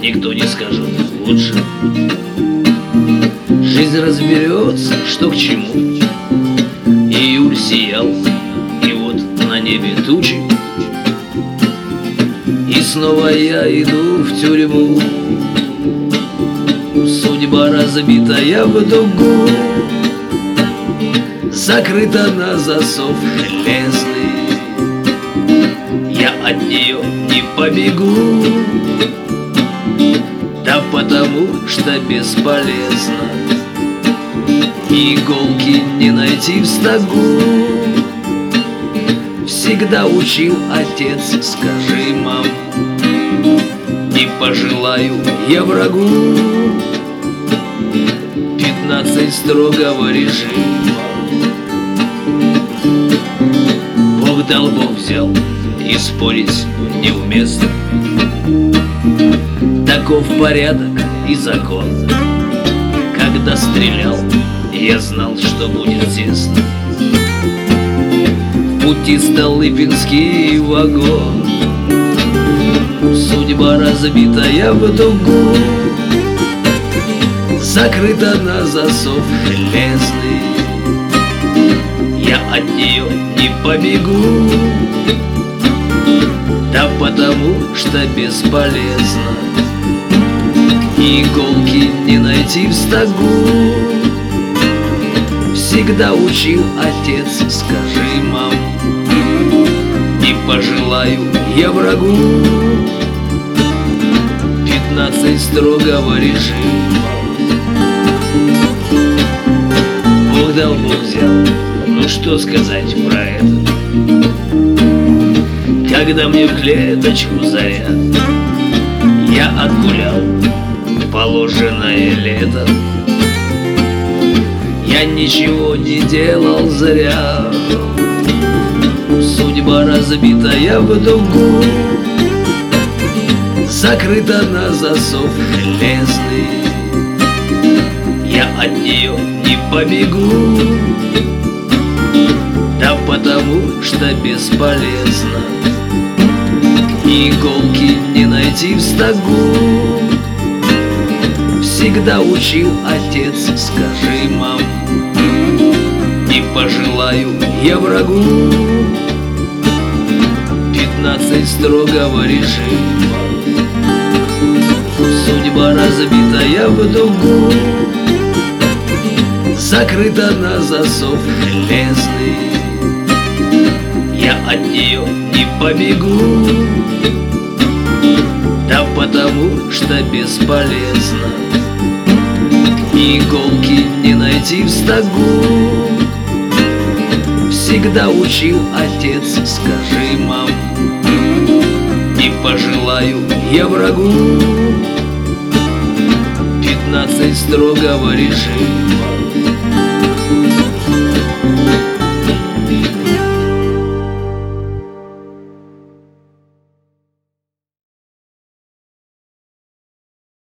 никто не скажет лучше. Жизнь разберется, что к чему. Июль сиял, и вот на небе тучи. И снова я иду в тюрьму. Судьба разбитая в дугу, закрыта на засов железный. Я от нее не побегу, да потому что бесполезно. Иголки не найти в стогу. Всегда учил отец, скажи, мам, не пожелаю я врагу 15 строгого режима. Бог дал, Бог взял, и спорить неуместно. Таков порядок и закон. Когда стрелял, я знал, что будет тесно. В пути Столыпинский вагон. Судьба разбитая в дугу, закрыта на засов железный. Я от нее не побегу, да потому что бесполезно. Иголки не найти в стогу. Всегда учил отец, скажи, мам, не пожелаю я врагу 15 строгого режима. Бог дал, Бог взял, ну что сказать про это? Когда мне в клеточку заряд, я отгулял положенное лето. Я ничего не делал зря. Судьба разбитая в дугу, закрыта на засов железный. Я от нее не побегу, да потому что бесполезно. Иголки не найти в стогу. Всегда учил отец, скажи, мам, не пожелаю я врагу 15 строгого режима. Судьба разбитая в дугу, закрыта на засов железный. Я от нее не побегу, да потому что бесполезно. Иголки не найти в стогу. Всегда учил отец, скажи, мам, не пожелаю я врагу 15 строгого режима.